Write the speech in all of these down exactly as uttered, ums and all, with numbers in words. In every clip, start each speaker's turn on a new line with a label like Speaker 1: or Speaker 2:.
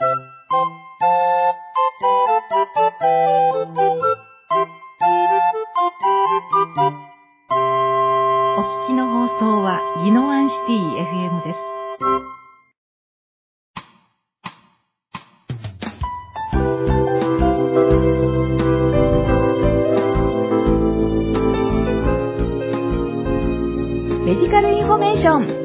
Speaker 1: お聞きの放送は宜野湾シティ エフエム です。メディカルインフォメーション。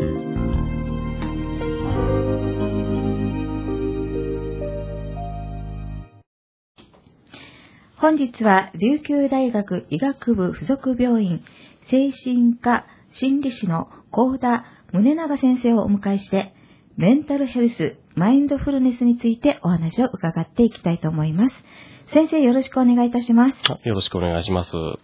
Speaker 1: 本日は琉球大学医学部附属病院精神科心理士の幸田宗永先生をお迎えして、メンタルヘルス、マインドフルネスについてお話を伺っていきたいと思います。先生、よろしくお願いいたします。
Speaker 2: よろしくお願いします。
Speaker 1: はい。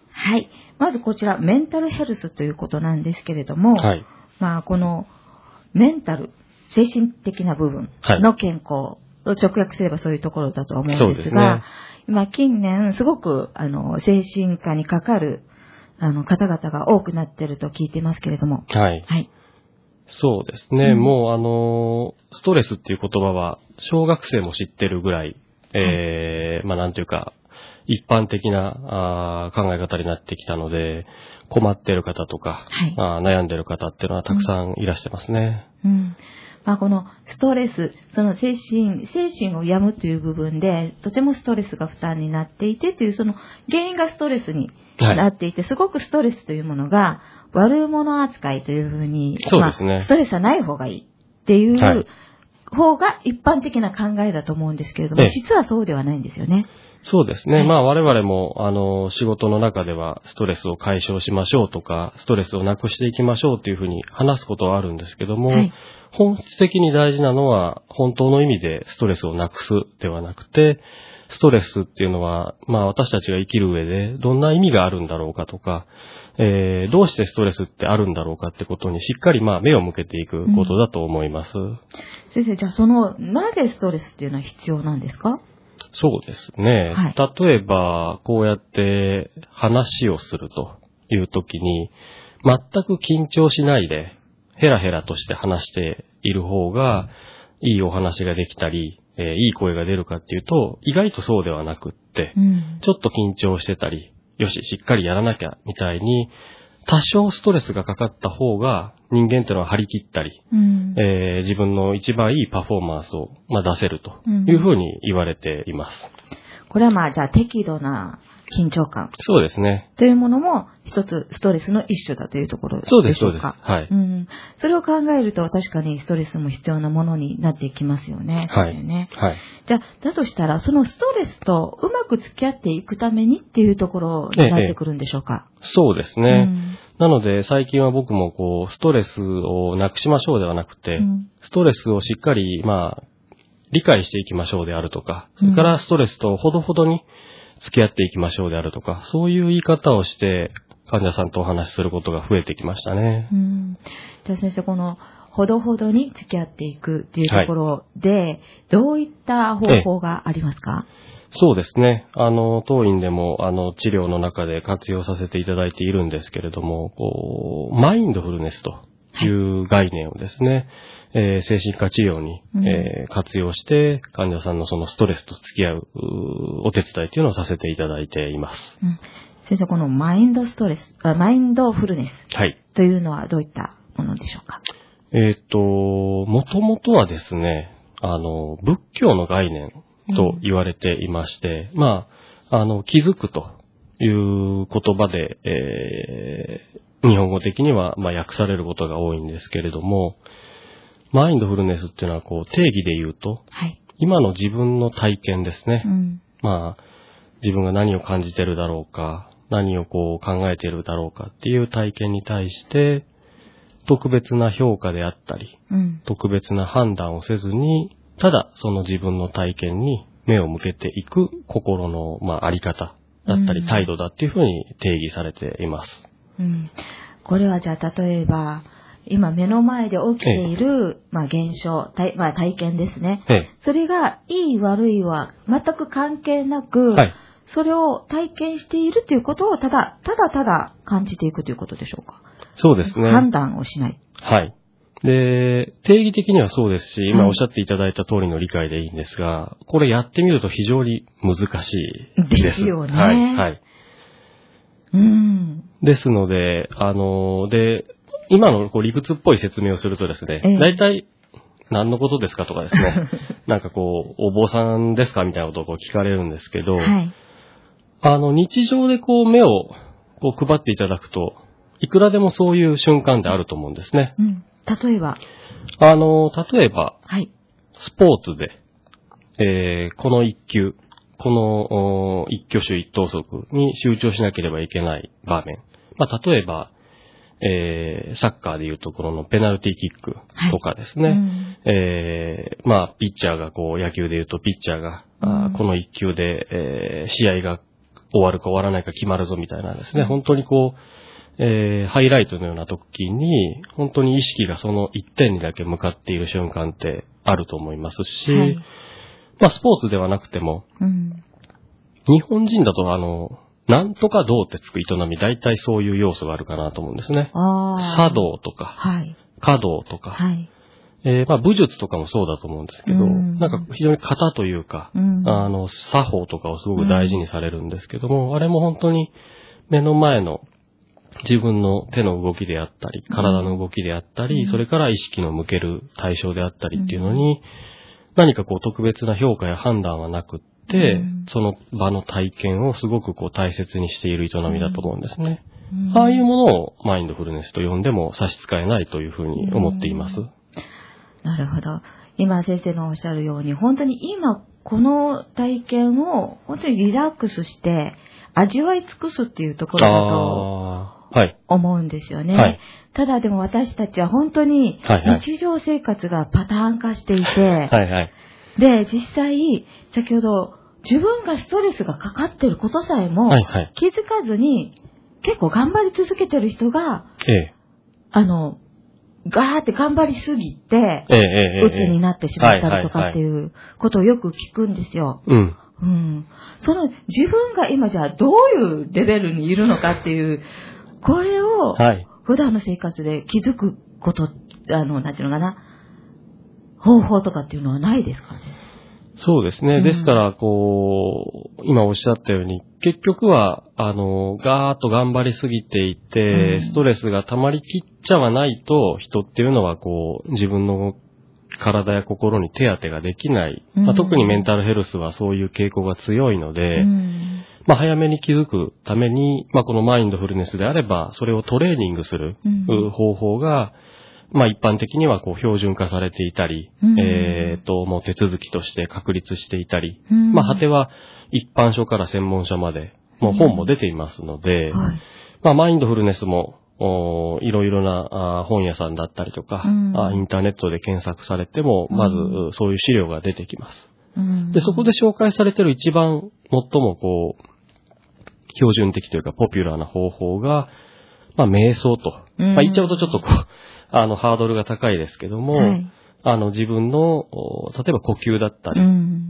Speaker 1: まずこちら、メンタルヘルスということなんですけれども、
Speaker 2: はい。
Speaker 1: まあ、このメンタル、精神的な部分の健康、はい、直訳すればそういうところだと思うんですが、そうですね、今近年すごくあの精神科にかかるあの方々が多くなっていると聞いてますけれども、
Speaker 2: はい。はい。そうですね。うん、もうあのストレスっていう言葉は小学生も知ってるぐらい、えー、はい、まあなんていうか一般的なあ考え方になってきたので、困っている方とか、はい、あ悩んでいる方っていうのはたくさんいらしてますね。
Speaker 1: うん。うんまあ、このストレス、その精神、精神を病むという部分で、とてもストレスが負担になっていてという、その原因がストレスになっていて、はい、すごくストレスというものが悪者扱いというふうに、
Speaker 2: そうですね、
Speaker 1: まあ、ストレスはない方がいいっていう方が一般的な考えだと思うんですけれども、はい、実はそうではないんですよね。
Speaker 2: そうですね。はい、まあ我々も、あの、仕事の中ではストレスを解消しましょうとか、ストレスをなくしていきましょうというふうに話すことはあるんですけども、はい、本質的に大事なのは、本当の意味でストレスをなくすではなくて、ストレスっていうのは、まあ私たちが生きる上でどんな意味があるんだろうかとか、えー、どうしてストレスってあるんだろうかってことにしっかりまあ目を向けていくことだと思います。うん、
Speaker 1: 先生、じゃあその、なぜストレスっていうのは必要なんですか？
Speaker 2: そうですね。はい、例えば、こうやって話をするというときに、全く緊張しないで、ヘラヘラとして話している方が、いいお話ができたり、えー、いい声が出るかっていうと、意外とそうではなくって、うん、ちょっと緊張してたり、よし、しっかりやらなきゃ、みたいに、多少ストレスがかかった方が人間っていうのは張り切ったり、うんえー、自分の一番いいパフォーマンスを、まあ、出せるというふうに言われています。
Speaker 1: うん、これはまあじゃあ適度な緊張感。
Speaker 2: そうですね。
Speaker 1: というものも一つストレスの一種だというところでしょうか。
Speaker 2: そうです、そうです。はい、
Speaker 1: うん。それを考えると確かにストレスも必要なものになっていきますよね。
Speaker 2: はい。
Speaker 1: ね、
Speaker 2: はい。
Speaker 1: じゃあ、だとしたらそのストレスとうまく付き合っていくためにっていうところになってくるんでしょうか。
Speaker 2: ええ、そうですね。うんなので最近は僕もこうストレスをなくしましょうではなくて、うん、ストレスをしっかりまあ理解していきましょうであるとか、それからストレスとほどほどに付き合っていきましょうであるとか、そういう言い方をして患者さんとお話しすることが増えてきましたね。
Speaker 1: うん、じゃあ先生、このほどほどに付き合っていくっていうところで、はい、どういった方法がありますか？
Speaker 2: そうですね。あの、当院でも、あの、治療の中で活用させていただいているんですけれども、こう、マインドフルネスという概念をですね、はいえー、精神科治療に、うんえー、活用して、患者さんのそのストレスと付き合う、お手伝いというのをさせていただいています。
Speaker 1: うん、先生、このマインドストレス、あマインドフルネスというのはどういったものでしょうか？
Speaker 2: えっと、もともとはですね、あの、仏教の概念、と言われていまして、うん、まあ、あの、気づくという言葉で、えー、日本語的には、まあ、訳されることが多いんですけれども、マインドフルネスっていうのは、こう、定義で言うと、はい、今の自分の体験ですね。うん、まあ、自分が何を感じてるだろうか、何をこう考えてるだろうかっていう体験に対して、特別な評価であったり、うん、特別な判断をせずに、ただその自分の体験に目を向けていく心の、まあ、あり方だったり態度だっていうふうに定義されています。
Speaker 1: うん、これはじゃあ例えば今目の前で起きている、ええまあ、現象、体まあ、体験ですね、ええ。それがいい悪いは全く関係なく、はい、それを体験しているということをただただただ感じていくということでしょうか。
Speaker 2: そうですね。
Speaker 1: 判断をしない。
Speaker 2: はい。 で、定義的にはそうですし、今おっしゃっていただいた通りの理解でいいんですが、これやってみると非常に難しいです。
Speaker 1: ですよね。
Speaker 2: はい、はい。
Speaker 1: うん。
Speaker 2: ですので、あの、で、今のこう理屈っぽい説明をするとですね、
Speaker 1: ええ、
Speaker 2: 大体何のことですかとかですね、なんかこう、お坊さんですかみたいなことをこう聞かれるんですけど、
Speaker 1: はい、
Speaker 2: あの、日常でこう目をこう配っていただくと、いくらでもそういう瞬間であると思うんですね。
Speaker 1: うん。例えば
Speaker 2: あの、例えば、
Speaker 1: はい。
Speaker 2: スポーツで、えー、この一球、この一挙手一投足に集中しなければいけない場面。まあ、例えば、えー、サッカーでいうところのペナルティーキックとかですね。
Speaker 1: はい、うん、
Speaker 2: えー、まあ、ピッチャーがこう、野球でいうとピッチャーが、うん、あこの一球で、えー、試合が終わるか終わらないか決まるぞみたいなですね。うん、本当にこう、えー、ハイライトのような時に、本当に意識がその一点にだけ向かっている瞬間ってあると思いますし、はい、まあ、スポーツではなくても、うん、日本人だとあの、なんとか道ってつく営み、大体そういう要素があるかなと思うんですね。茶道とか、はい、華道とか、はい、えー、まあ武術とかもそうだと思うんですけど、うん、なんか非常に型というか、うん、あの、作法とかをすごく大事にされるんですけども、うん、あれも本当に目の前の自分の手の動きであったり、体の動きであったり、うん、それから意識の向ける対象であったりっていうのに、何かこう特別な評価や判断はなくって、うん、その場の体験をすごくこう大切にしている営みだと思うんですね。うん、ああいうものをマインドフルネスと呼んでも差し支えないというふうに思っています。うん、
Speaker 1: なるほど。今先生のおっしゃるように、本当に今この体験を本当にリラックスして味わい尽くすっていうところだと思うんですよね。はい、ただでも私たちは本当に日常生活がパターン化していて、はいはい、で、実際、先ほど自分がストレスがかかってることさえも気づかずに結構頑張り続けてる人が、ええ、あの、ガーって頑張りすぎて、うつになってしまったりとかっていうことをよく聞くんですよ。うんうん、その自分が今じゃあどういうレベルにいるのかっていう、これを普段の生活で気づくこと、あの、なんていうのかな、方法とかっていうのはないですかね。
Speaker 2: そうですね。ですから、こう、今おっしゃったように、結局は、あの、ガーッと頑張りすぎていて、ストレスが溜まりきっちゃわないと、人っていうのは、こう、自分の体や心に手当てができない。まあ、特にメンタルヘルスはそういう傾向が強いので、うん、まあ、早めに気づくために、まあ、このマインドフルネスであれば、それをトレーニングする方法が、まあ、一般的にはこう標準化されていたり、うん、えっと、もう手続きとして確立していたり、うん、まあ、果ては一般書から専門書まで、もう本も出ていますので、うん、はい、まあ、マインドフルネスも、おいろいろなあ本屋さんだったりとか、うん、あインターネットで検索されても、まず、うん、そういう資料が出てきます。うん、で、そこで紹介されている一番最もこう、標準的というかポピュラーな方法が、まあ、瞑想と。うん、まあ、言っちゃうとちょっとこう、あの、ハードルが高いですけども、はい、あの、自分の、例えば呼吸だったり、うん、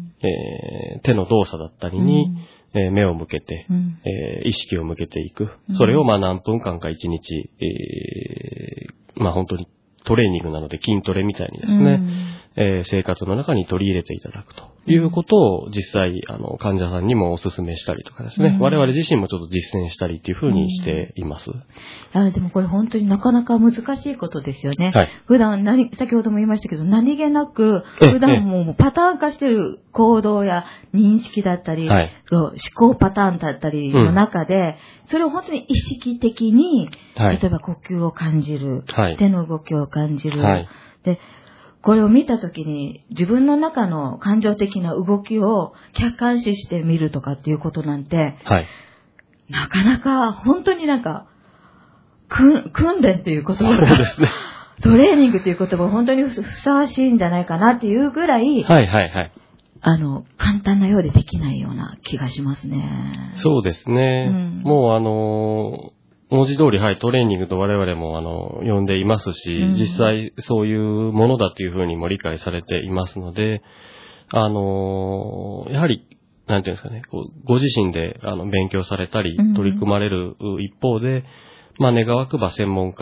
Speaker 2: えー、手の動作だったりに、うん、えー、目を向けて、うん、えー、意識を向けていく。それをまあ何分間か一日、えー、まあ本当にトレーニングなので筋トレみたいにですね、うん、えー、生活の中に取り入れていただくということを実際、あの、患者さんにもお勧めしたりとかですね、うん、我々自身もちょっと実践したりっていうふうにしています。うん、
Speaker 1: あでもこれ本当になかなか難しいことですよね。はい、普段何、先ほども言いましたけど、何気なく、普段もうパターン化してる行動や認識だったり、はい、思考パターンだったりの中で、うん、それを本当に意識的に、はい、例えば呼吸を感じる、はい、手の動きを感じる、はい、で、これを見たときに自分の中の感情的な動きを客観視してみるとかっていうことなんて、はい、なかなか本当になんか訓練っていう言葉が、そうですね、トレーニングっていう言葉が本当にふさわしいんじゃないかなっていうぐらい、はいはいはい、あの簡単なようでできないような気がしますね。
Speaker 2: そうですね。うん、もうあのー文字通り、はい、トレーニングと我々も、あの、呼んでいますし、うん、実際そういうものだというふうにも理解されていますので、あの、やはり、なんていうんですかね、こうご自身で、あの、勉強されたり、取り組まれる一方で、うん、まあ、願わくば専門家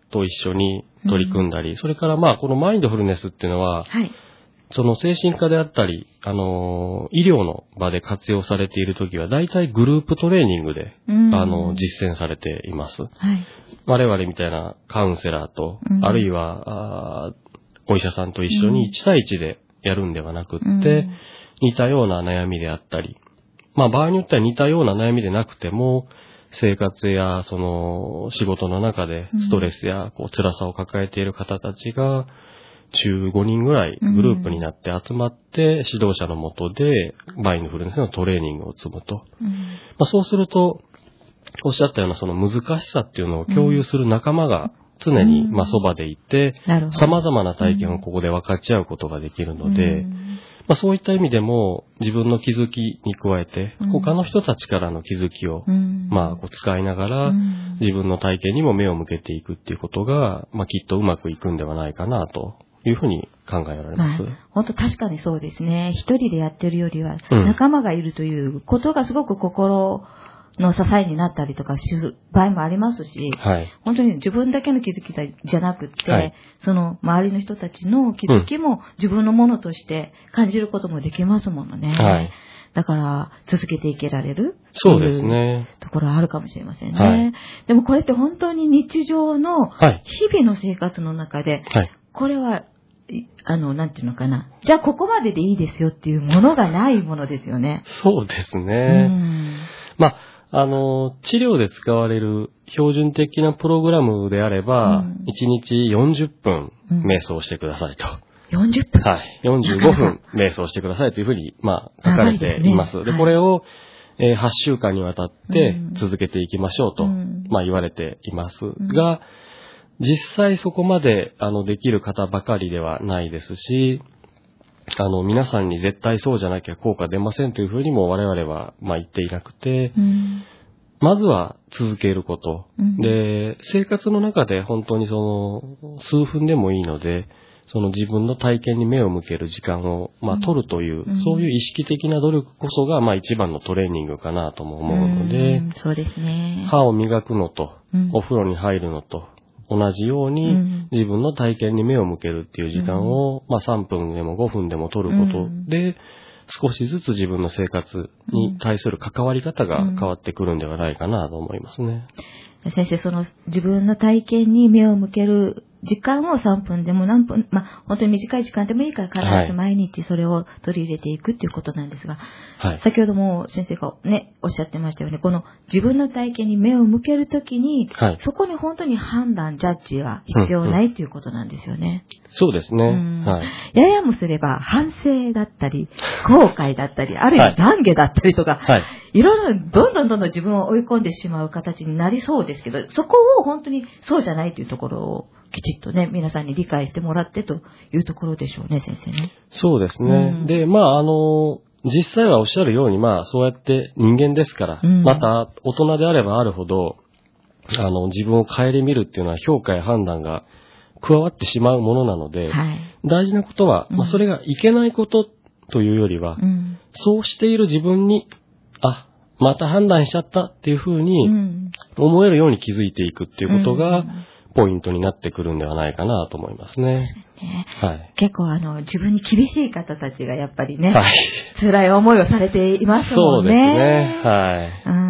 Speaker 2: と一緒に取り組んだり、うん、それからまあこのマインドフルネスっていうのは、はい、その精神科であったり、あの、医療の場で活用されているときは、大体グループトレーニングで、うん、あの、実践されています。はい、我々みたいなカウンセラーと、うん、あるいはあ、お医者さんと一緒にいち対いちでやるんではなくって、うん、似たような悩みであったり、まあ場合によっては似たような悩みでなくても、生活やその仕事の中でストレスやこう辛さを抱えている方たちが、じゅうごにんぐらいグループになって集まって指導者の下でマインドフルネスのトレーニングを積むと。うん、まあ、そうすると、おっしゃったようなその難しさっていうのを共有する仲間が常にまあそばでいて、様々な体験をここで分かち合うことができるので、まあ、そういった意味でも自分の気づきに加えて他の人たちからの気づきをまあこう使いながら自分の体験にも目を向けていくっていうことがまあきっとうまくいくんではないかなというふうに考えられます。まあ、
Speaker 1: 本当確かにそうですね。一人でやってるよりは仲間がいるということがすごく心の支えになったりとかする場合もありますし、はい、本当に自分だけの気づきじゃなくて、はい、その周りの人たちの気づきも自分のものとして感じることもできますものね。はい、だから続けていけられる
Speaker 2: そうですね。
Speaker 1: ところはあるかもしれませんね。はい、でもこれって本当に日常の日々の生活の中で、はい、これはあの、なんていうのかな。じゃあここまででいいですよっていうものがないものですよね。
Speaker 2: そうですね。うん、まああの、治療で使われる標準的なプログラムであれば、うん、いちにちよんじゅっぷん瞑想してくださいと。
Speaker 1: よんじゅっぷん
Speaker 2: はい。よんじゅうごふん瞑想してくださいというふうに、まあ、書かれています。で、ね、でこれを、えー、はちしゅうかんにわたって続けていきましょうと、うん、まあ言われていますが、うん、実際そこまで、あの、できる方ばかりではないですし、あの、皆さんに絶対そうじゃなきゃ効果出ませんというふうにも我々は、まあ言っていなくて、うん、まずは続けること、うん。で、生活の中で本当にその、数分でもいいので、その自分の体験に目を向ける時間を、まあ取るという、うん、そういう意識的な努力こそが、まあ一番のトレーニングかなとも思うので、
Speaker 1: うん、そうですね。
Speaker 2: 歯を磨くのと、うん、お風呂に入るのと、同じように自分の体験に目を向けるっていう時間を、まあさんぷんでもごふんでも取ることで、少しずつ自分の生活に対する関わり方が変わってくるんではないかなと思いますね。
Speaker 1: 先生、その自分の体験に目を向ける時間をさんぷんでも何分、まあ、本当に短い時間でもいいから必ず毎日それを取り入れていくっていうことなんですが、はい、先ほども先生がね、おっしゃってましたよね。この自分の体験に目を向けるときに、はい、そこに本当に判断、ジャッジは必要ないということなんですよね。
Speaker 2: うんうん、そうですね。はい、
Speaker 1: ややもすれば反省だったり、後悔だったり、あるいは懺悔だったりとか、はい、いろいろどんどんどんどん自分を追い込んでしまう形になりそうですけど、そこを本当にそうじゃないというところをきちっとね、皆さんに理解してもらってというところでしょうね、先生ね。
Speaker 2: そうですね。うん、で、まあ、あの、実際はおっしゃるように、まあ、そうやって人間ですから、うん、また大人であればあるほど、あの、自分を顧みるっていうのは評価や判断が加わってしまうものなので、はい、大事なことは、まあ、それがいけないことというよりは、うん、そうしている自分に、あ、また判断しちゃったっていうふうに思えるように気づいていくっていうことが、うんポイントになってくるんではないかなと思いますね。
Speaker 1: ねはい、結構あの自分に厳しい方たちがやっぱりね、はい、辛い思いをされていますもんね。
Speaker 2: そうですね。はい。うん、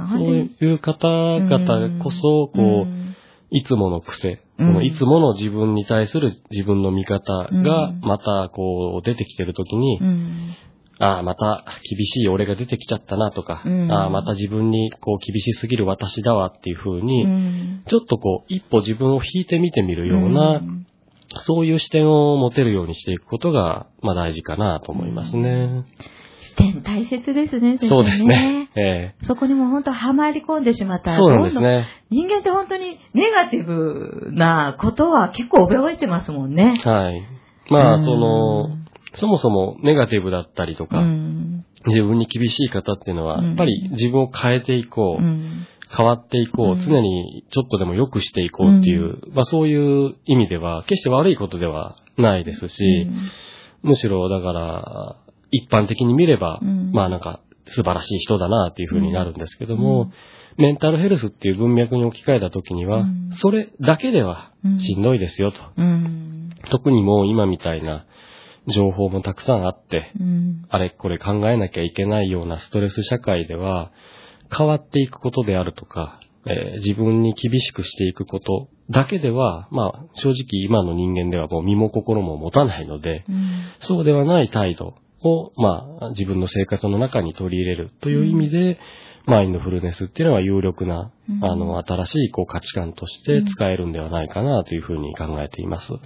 Speaker 2: そういう方々こそ、こう、うん、いつもの癖、うん、このいつもの自分に対する自分の見方がまたこう出てきてるときに、うんああ、また厳しい俺が出てきちゃったなとか、うん、ああ、また自分にこう厳しすぎる私だわっていう風に、うん、ちょっとこう一歩自分を引いてみてみるような、うん、そういう視点を持てるようにしていくことが、まあ大事かなと思いますね。うん、
Speaker 1: 視点大切ですね、先生ね。
Speaker 2: そうですね。え
Speaker 1: え、そこにも本当はまり込んでしまったら、
Speaker 2: そうなんですね。
Speaker 1: 人間って本当にネガティブなことは結構覚えてますもんね。
Speaker 2: はい。まあ、その、そもそもネガティブだったりとか、うん、自分に厳しい方っていうのは、うん、やっぱり自分を変えていこう、うん、変わっていこう、うん、常にちょっとでも良くしていこうっていう、うん、まあそういう意味では、決して悪いことではないですし、うん、むしろだから、一般的に見れば、うん、まあなんか素晴らしい人だなっていう風になるんですけども、うん、メンタルヘルスっていう文脈に置き換えたときには、うん、それだけではしんどいですよと。うん、特にもう今みたいな情報もたくさんあって、うん、あれこれ考えなきゃいけないようなストレス社会では、変わっていくことであるとか、えー、自分に厳しくしていくことだけでは、まあ正直今の人間ではもう身も心も持たないので、うん、そうではない態度を、まあ自分の生活の中に取り入れるという意味で、うん、マインドフルネスっていうのは有力な、うん、あの新しいこう価値観として使えるんではないかなというふうに考えています。
Speaker 1: はい。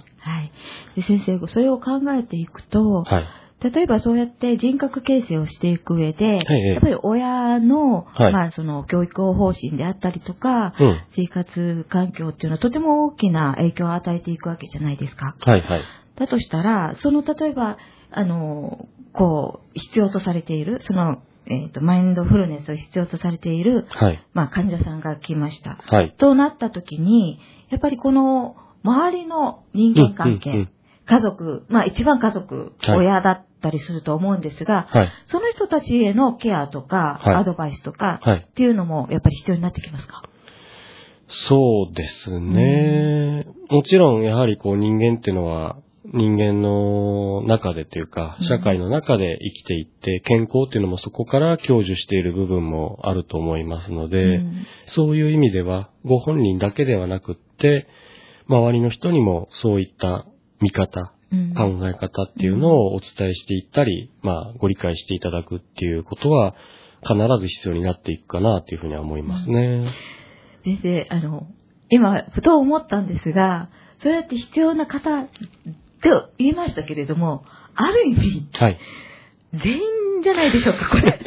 Speaker 1: で先生、それを考えていくと、はい、例えばそうやって人格形成をしていく上で、はい、やっぱり親の、はい、まあその教育方針であったりとか、うん、生活環境っていうのはとても大きな影響を与えていくわけじゃないですか。はいはい。だとしたら、その例えば、あの、こう、必要とされている、その、えっと、マインドフルネスを必要とされている、はい、まあ患者さんが来ました。はい。となった時に、やっぱりこの周りの人間関係、うんうんうん、家族、まあ一番家族、はい、親だったりすると思うんですが、はい、その人たちへのケアとか、はい、アドバイスとか、はい、っていうのもやっぱり必要になってきますか？
Speaker 2: そうですね。うん、もちろんやはりこう人間っていうのは人間の中でというか、社会の中で生きていって、健康っていうのもそこから享受している部分もあると思いますので、うん、そういう意味ではご本人だけではなくって、周りの人にもそういった見方、うん、考え方っていうのをお伝えしていったり、まあご理解していただくっていうことは必ず必要になっていくかなというふうには思いますね。
Speaker 1: うん、先生、あの、今ふと思ったんですが、そうやって必要な方って言いましたけれども、ある意味、はい、全員じゃないでしょうか、これ。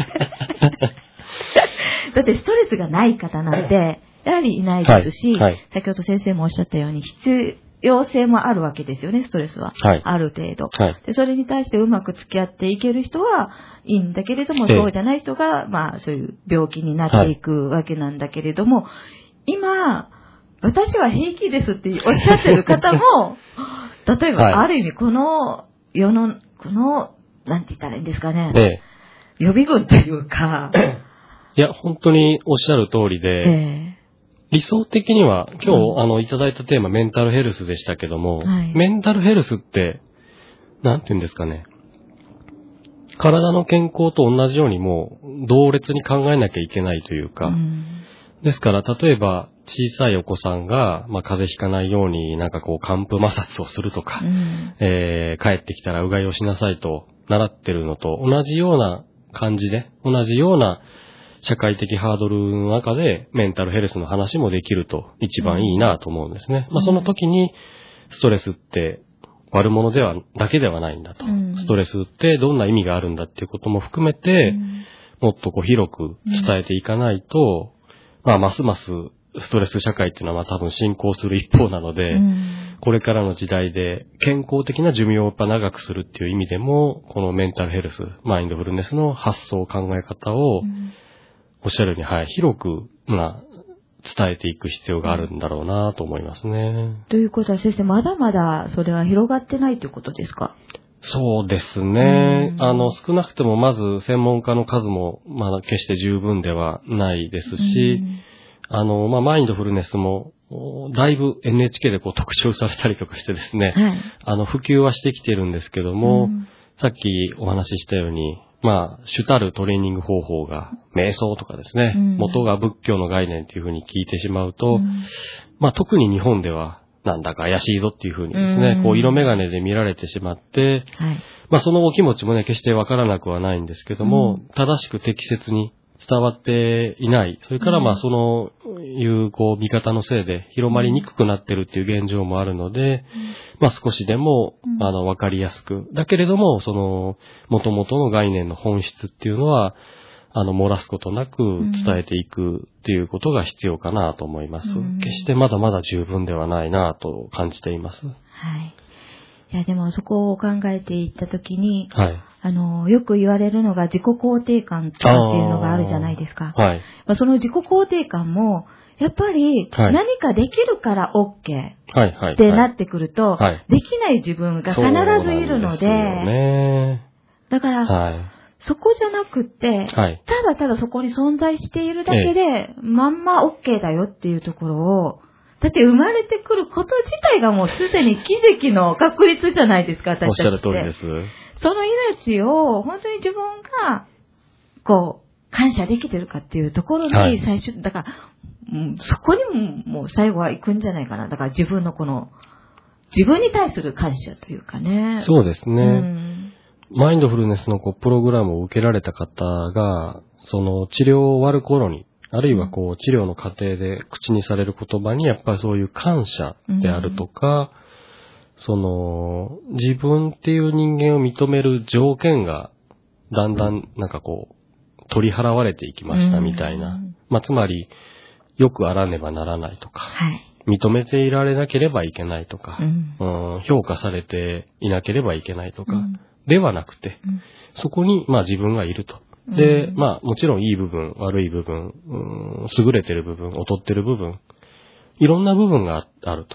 Speaker 1: だってストレスがない方なんて、やはりいないですし、はいはい、先ほど先生もおっしゃったように、必要性もあるわけですよね、ストレスは。はい、ある程度、はい、で。それに対してうまく付き合っていける人はいいんだけれども、そうじゃない人が、まあそういう病気になっていくわけなんだけれども、はい、今、私は平気ですっておっしゃってる方も、例えば、はい、ある意味この世の、この、なんて言ったらいいんですかね、ええ、予備軍というか。
Speaker 2: いや、本当におっしゃる通りで、ええ、理想的には、今日、うん、あの、いただいたテーマ、メンタルヘルスでしたけども、はい、メンタルヘルスって、なんて言うんですかね、体の健康と同じようにもう、同列に考えなきゃいけないというか、うん、ですから、例えば、小さいお子さんが、まあ、風邪ひかないように、なんかこう、寒風摩擦をするとか、うん、えー、帰ってきたらうがいをしなさいと習ってるのと同じような感じで、同じような社会的ハードルの中で、メンタルヘルスの話もできると一番いいなと思うんですね。うん、まあ、その時に、ストレスって悪者では、だけではないんだと。うん、ストレスってどんな意味があるんだっていうことも含めて、うん、もっとこう広く伝えていかないと、うん、まあ、ますます、ストレス社会っていうのはまあ多分進行する一方なので、うん、これからの時代で健康的な寿命をやっぱ長くするっていう意味でも、このメンタルヘルス、マインドフルネスの発想、考え方を、うん、おっしゃるように、はい、広く、まあ、伝えていく必要があるんだろうなと思いますね。
Speaker 1: ということは先生、まだまだそれは広がってないということですか？
Speaker 2: そうですね。あの、少なくともまず専門家の数も、まだ決して十分ではないですし、あの、まあ、マインドフルネスも、だいぶ エヌエイチケー でこう特集されたりとかしてですね、はい、あの、普及はしてきてるんですけども、うん、さっきお話ししたように、まあ、主たるトレーニング方法が、瞑想とかですね、うん、元が仏教の概念というふうに聞いてしまうと、うん、まあ、特に日本では、なんだか怪しいぞっていうふうにですね、うん、こう、色眼鏡で見られてしまって、はい、まあ、そのお気持ちもね、決してわからなくはないんですけども、うん、正しく適切に伝わっていない。それからまあそのいうこう見方のせいで広まりにくくなってるっていう現状もあるので、まあ少しでもあのわかりやすく。だけれどもその元々の概念の本質っていうのはあの漏らすことなく伝えていくっていうことが必要かなと思います。決してまだまだ十分ではないなと感じています。はい。
Speaker 1: いやでもそこを考えていったときに、はい。あの、よく言われるのが自己肯定感とかっていうのがあるじゃないですか。はい。まあ、その自己肯定感も、やっぱり何かできるから OK ってなってくると、はいはいはい、できない自分が必ずいるので、
Speaker 2: ね、
Speaker 1: だから、はい、 そこじゃなくって、はい、ただただそこに存在しているだけで、ええ、まんま OK だよっていうところを、だって生まれてくること自体がもうすでに奇跡の確率じゃないですか、私たちって。
Speaker 2: おっしゃる通りです。
Speaker 1: その命を本当に自分が、こう、感謝できてるかっていうところに最初、はい、だから、うん、そこにももう最後は行くんじゃないかな。だから自分のこの、自分に対する感謝というかね。
Speaker 2: そうですね。うん、マインドフルネスのこうプログラムを受けられた方が、その治療を終わる頃に、あるいはこう治療の過程で口にされる言葉にやっぱりそういう感謝であるとか、うん、その自分っていう人間を認める条件がだんだんなんかこう取り払われていきましたみたいな。うん、まあつまりよくあらねばならないとか、はい、認めていられなければいけないとか、うん、評価されていなければいけないとか、うん、ではなくて、うん、そこにまあ自分がいると。で、うん、まあもちろんいい部分、悪い部分、うん、優れてる部分、劣ってる部分、いろんな部分があると。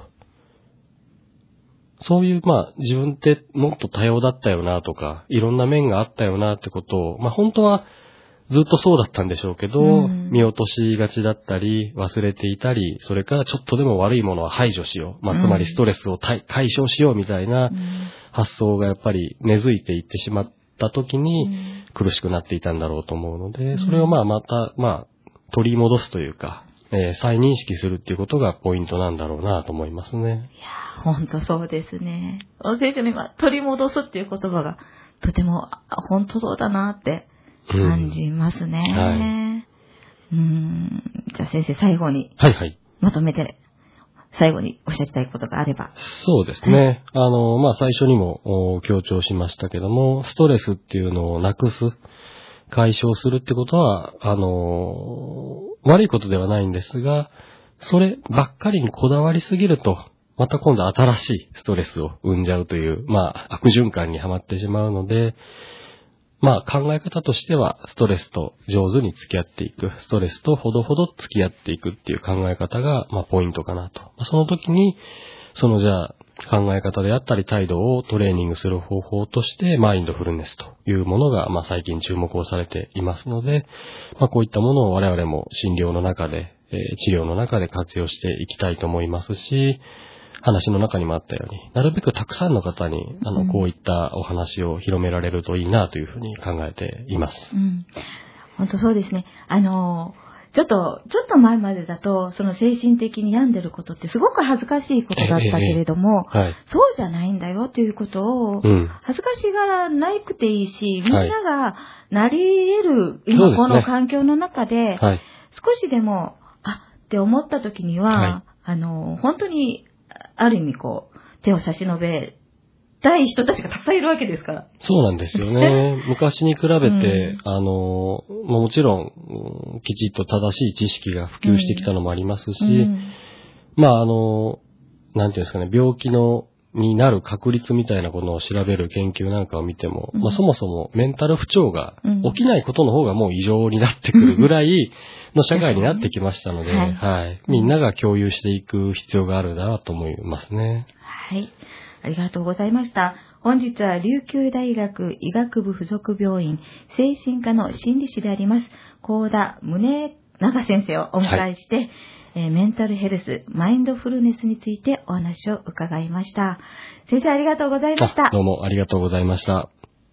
Speaker 2: そういうまあ自分ってもっと多様だったよなとか、いろんな面があったよなってことを、まあ本当はずっとそうだったんでしょうけど、うん、見落としがちだったり、忘れていたり、それからちょっとでも悪いものは排除しよう。まあつまりストレスを解消しようみたいな発想がやっぱり根付いていってしまった時に苦しくなっていたんだろうと思うので、それをまあまた、まあ取り戻すというか、えー、再認識するっていうことがポイントなんだろうなと思いますね。
Speaker 1: いやー、ほんとそうですね。先生の今、取り戻すっていう言葉がとても本当そうだなって感じますね。うん、はい、うーん。じゃあ先生最後に。はいはい。まとめて、最後におっしゃりたいことがあれば。
Speaker 2: そうですね。はい、あの、まあ、最初にも強調しましたけども、ストレスっていうのをなくす、解消するってことは、あの、悪いことではないんですが、そればっかりにこだわりすぎると、また今度新しいストレスを生んじゃうという、まあ、悪循環にはまってしまうので、まあ考え方としてはストレスと上手に付き合っていく、ストレスとほどほど付き合っていくっていう考え方がまあポイントかなと。その時にそのじゃあ考え方であったり態度をトレーニングする方法としてマインドフルネスというものがまあ最近注目をされていますので、まあこういったものを我々も診療の中で、えー、治療の中で活用していきたいと思いますし、話の中にもあったように、なるべくたくさんの方に、あの、こういったお話を広められるといいなというふうに考えています。
Speaker 1: うん。本当そうですね。あの、ちょっと、ちょっと前までだと、その精神的に病んでることってすごく恥ずかしいことだったけれども、えええはい、そうじゃないんだよっていうことを、うん、恥ずかしがらなくていいし、みんながなり得る、今この環境の中で、はい、少しでも、あって思った時には、はい、あの、本当に、ある意味こう、手を差し伸べたい人たちがたくさんいるわけですから。
Speaker 2: そうなんですよね。昔に比べて、うん、あの、もちろん、きちっと正しい知識が普及してきたのもありますし、うん、まああの、なんていうんですかね、病気の、になる確率みたいなことを調べる研究なんかを見ても、うん、まあそもそもメンタル不調が起きないことの方がもう異常になってくるぐらいの社会になってきましたので、はい、はい。みんなが共有していく必要があるなと思いますね。
Speaker 1: はい。ありがとうございました。本日は琉球大学医学部附属病院精神科の心理師であります、幸田宗永先生をお迎えして、はい、えー、メンタルヘルス、マインドフルネスについてお話を伺いました。先生ありがとうございました。
Speaker 2: どうもありがとうございました。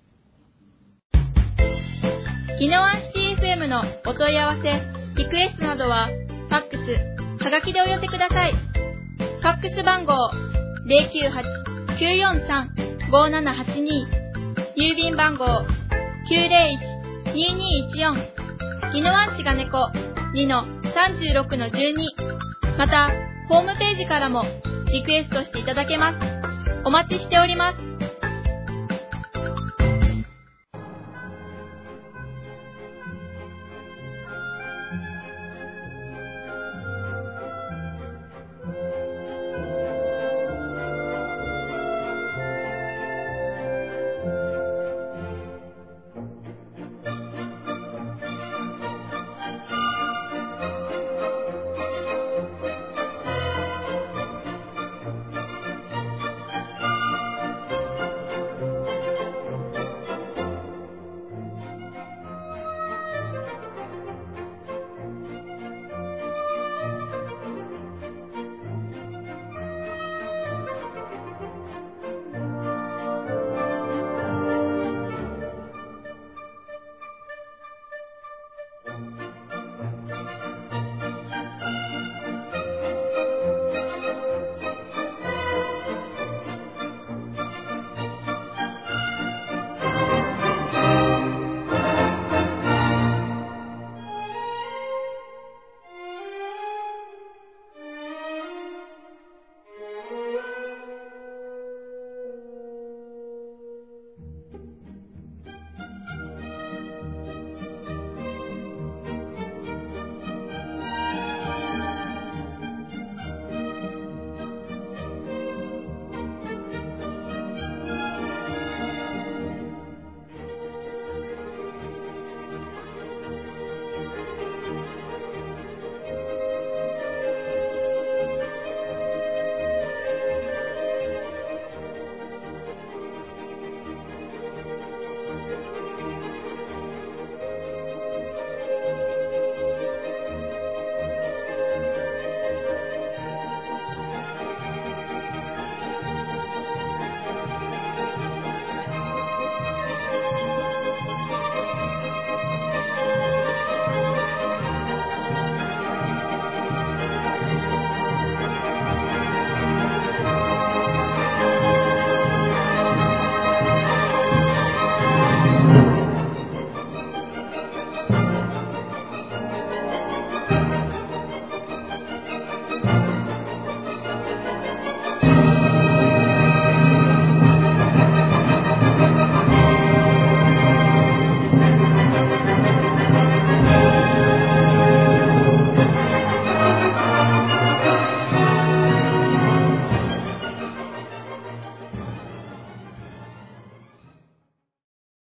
Speaker 3: 宜野湾シティ エフエム のお問い合わせ、リクエストなどは、ファックス、はがきでお寄せください。ファックス番号 ゼロきゅうはち きゅうよんさん ごななはちに、郵便番号 きゅうゼロいち ににいちよん、宜野湾市が猫 にのさんじゅうろくのじゅうに、また、ホームページからもリクエストしていただけます。お待ちしております。